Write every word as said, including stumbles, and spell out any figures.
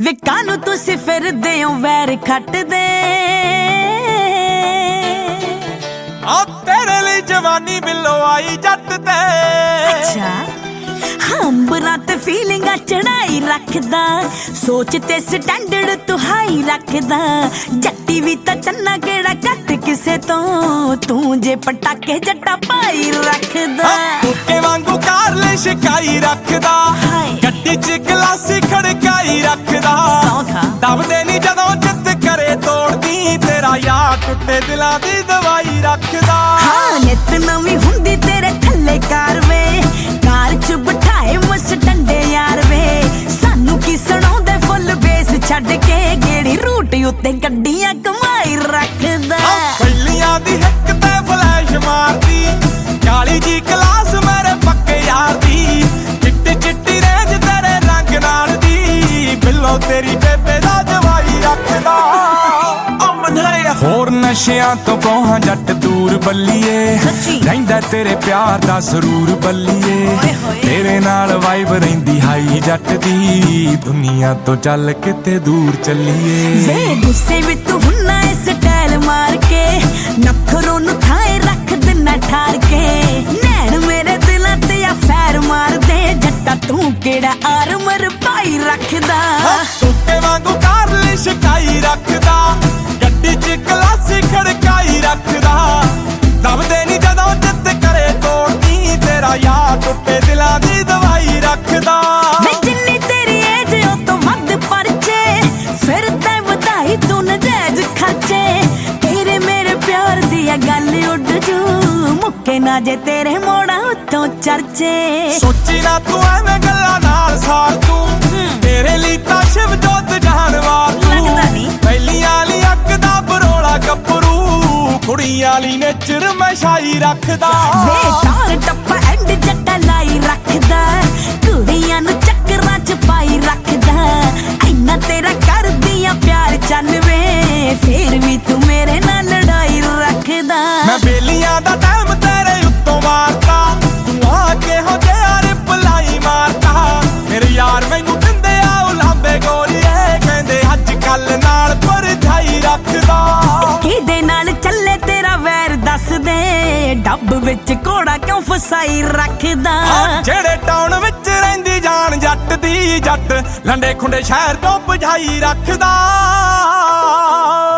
ਵੇ ਕਾਨੂੰ ਤੁਸੀਂ ਫਿਰਦੇ ਹੋ ਵੈਰ ਖੱਟਦੇ ਆ ਤੇਰੇ ਲਈ ਜਵਾਨੀ ਬਿੱਲੋ ਆਈ ਜੱਟ ਤੇ। ਅੱਛਾ ਅੰਬਰਾਂ ਤੇ ਫੀਲਿੰਗਾਂ ਚੜਾਈ ਰੱਖਦਾ, ਸੋਚ ਤੇ ਸਟੈਂਡਰਡ ਤੂੰ ਹਾਈ ਰੱਖਦਾ। ਜੱਟੀ ਵੀ ਤਾਂ ਚੰਨਾ ਕਿਹੜਾ ਕੱਟ ਕਿਸੇ ਤੋਂ, ਤੂੰ ਜੇ ਪਟਾਕੇ ਜੱਟਾ ਪਾਈ ਰੱਖਦਾ। ਕੁੱਕੇ ਵਾਂਗੂ ਕਾਰ ਲੈ ਸ਼ਿਕਾਈ ਰੱਖਦਾ, ਗੱਡੀ ਚ ਗਲਾਸੀ ਖੜਕਾਈ ਰੱਖਦਾ। ਦਬਦੇ ਨੀ ਜਦੋਂ ਜਿੱਤ ਕਰੇ ਤੋੜਦੀ, ਤੇਰਾ ਯਾਰ ਟੁੱਟੇ ਦਿਲਾਂ ਦੀ ਦਵਾਈ ਰੱਖਦਾ। ਹਾਂ ਨਿਤ ਨਵੀਂ ਹੁੰਦੀ ਤੇਰੇ ਥੱਲੇ ਕਾਰ ਵੇ, ਕਾਰ ਚ ਬਿਠਾਏ ਮਸ ਡੰਡੇ ਯਾਰ ਵੇ। ਸਾਨੂੰ ਕੀ ਸੁਣਾਉਂਦੇ ਫੁੱਲ ਬੇਸ ਛੱਡ ਕੇ, ਗੇੜੀ ਰੂਟ ਉੱਤੇ ਗੱਡੀਆਂ ਕਮਾਈ ਰੱਖਦਾ। ਪਹਿਲੀਆਂ ਦੀ ਹਿੱਕ ਤੇ ਫਲੈਸ਼ ਮਾਰਦੀ, ਕਾਲੀ ਜੀ ਕਲਾਸ ਮੇਰੇ ਪੱਕੇ ਯਾਰ ਦੀ। ਚਿੱਟੀ ਚਿੱਟੀ ਰੇਂਜ ਤੇਰੇ ਰੰਗ ਨਾਲ ਦੀ, ਬਿੱਲੋ ਤੇਰੀ ਬੇਬੇ ਦਾ ਜਵਾਈ ਰੱਖਦਾ। ਹੋਰ ਨਸ਼ਿਆਂ ਤੋਂ ਕੋਹਾਂ ਜੱਟ ਦੂਰ ਬੱਲੀਏ, ਰਹਿੰਦਾ ਤੇਰੇ ਪਿਆਰ ਦਾ ਸਰੂਰ ਬੱਲੀਏ। ਤੇਰੇ ਨਾਲ ਵਾਈਬ ਰਹਿੰਦੀ ਹਾਈ ਜੱਟ ਦੀ, ਦੁਨੀਆ ਤੋਂ ਚੱਲ ਕਿਤੇ ਦੂਰ ਚੱਲੀਏ। ਵੇ ਗੁੱਸੇ ਵਿੱਚ ਤੂੰ ਹੁੰਨਾ ਏ ਸਟਾਈਲ ਮਾਰ ਕੇ, ਨਖਰੋਂ ਨੂੰ ਥਾਏ ਰੱਖ ਦਿਨਾ ਠਾਰ ਕੇ। ਨੈਣ ਮੇਰੇ ਦਿਲਾਂ ਤੇ ਆ ਫੈਰ ਮਾਰਦੇ, ਜੱਟਾ ਤੂੰ ਕਿਹੜਾ ਆਰਮਰ ਪਾਈ ਰੱਖਦਾ। ਕੁੱਤੇ ਵਾਂਗੂ ਕਾਰ ਲਈ ਸ਼ਿਕਾਈ ਰੱਖਦਾ, ਗੱਡੀ ਚ ਗਲਾਸੀ ਖੜਕਾਈ ਰੱਖਦਾ। ਦਬਦੇ ਨੀ ਜਦੋਂ ਜਿੱਤ ਕਰੇ ਤੋੜਦੀ, ਤੇਰਾ ਯਾਰ ਟੁੱਟੇ ਦਿਲਾਂ ਦੀ ਦਵਾਈ ਰੱਖਦਾ। ਵੇ ਜਿੰਨੀ ਤੇਰੀ ਏਜ ਉਹ ਤੋਂ ਵੱਧ ਪਰਚੇ, ਫਿਰ ਤੈਂ ਵਧਾਈ ਤੂੰ ਨਜਾਇਜ਼ ਖਰਚੇ। ਤੇਰੇ ਮੇਰੇ ਪਿਆਰ ਦੀ ਆ ਗੱਲ ਉੱਡ ਜੂ, ਮੁੱਕੇ ਨਾ ਜੇ ਤੇਰੇ ਮੋੜਾਂ ਉੱਤੋਂ ਚਰਚੇ। ਸੋਚੀ ਨਾ ਤੂੰ ਐਵੇਂ ਗੱਲਾਂ ਨਾਲ ਸਾਰ ਤੂੰ, ਤੇਰੇ ਲਈ ਤਾਂ ਸ਼ਿਵ ਜੋਤ ਜਾਨਵਾਰ ਤੂੰ। ਪਹਿਲੀਆਂ ਲਈ ਅੱਗ ਦਾ ਬਰੋਲਾ ਗੱਭਰੂ, ਕੁੜੀਆਂ ਲਈ ਨੇਚਰ ਮਸ਼ਾਈ ਰੱਖਦਾ। ਵੇ ਤਾਰ ਟੱਪਾ ਐਂਡ ਜੱਟਾ ਲਾਈ ਰੱਖਦਾ, ਕੁੜੀਆਂ ਨੂੰ ਚੱਕਰਾਂ ਚ ਪਾਈ ਰੱਖਦਾ। ਇੰਨਾ ਤੇਰਾ ਕਰਦੀਆਂ ਪਿਆਰ ਚੱਲ ਵੇ, ਫੇਰ ਵੀ ਤੂੰ ਮੇਰੇ ਨਾਲ ਲੜਾਈ ਰੱਖਦਾ। ਮੈਂ ਬੇਲੀਆਂ ਦਾ ਟਾਈਮ ਤੇਰੇ ਉੱਤੋਂ ਮਾਰਦਾ, ਤੂੰ ਆ ਕੇ ਹੋ ਜਿਹਾ ਰਿਪਲਾਈ ਮਾਰਦਾ। ਮੇਰੇ ਯਾਰ ਮੈਨੂੰ ਦਿੰਦੇ ਆ ਉਲਾਂਬੇ ਗੋਰੀਏ, ਕਹਿੰਦੇ ਅੱਜ ਕੱਲ ਨਾਲ ਪਰਛਾਈ ਰੱਖਦਾ। ਕਿਹਦੇ ਨਾਲ ਚੱਲੇ ਤੇਰਾ ਵੈਰ ਦੱਸ ਦੇ, ਡੱਬ ਵਿੱਚ ਘੋੜਾ ਕਿਉਂ ਫਸਾਈ ਰੱਖਦਾ। ਜਿਹੜੇ ਟਾਊਨ ਵਿੱਚ ਰਹਿੰਦੀ ਜਾਨ ਜੱਟ ਦੀ, ਜੱਟ ਲੰਡੇ ਖੁੰਡੇ ਸ਼ਹਿਰ ਤੋਂ ਬੁਝਾਈ ਰੱਖਦਾ।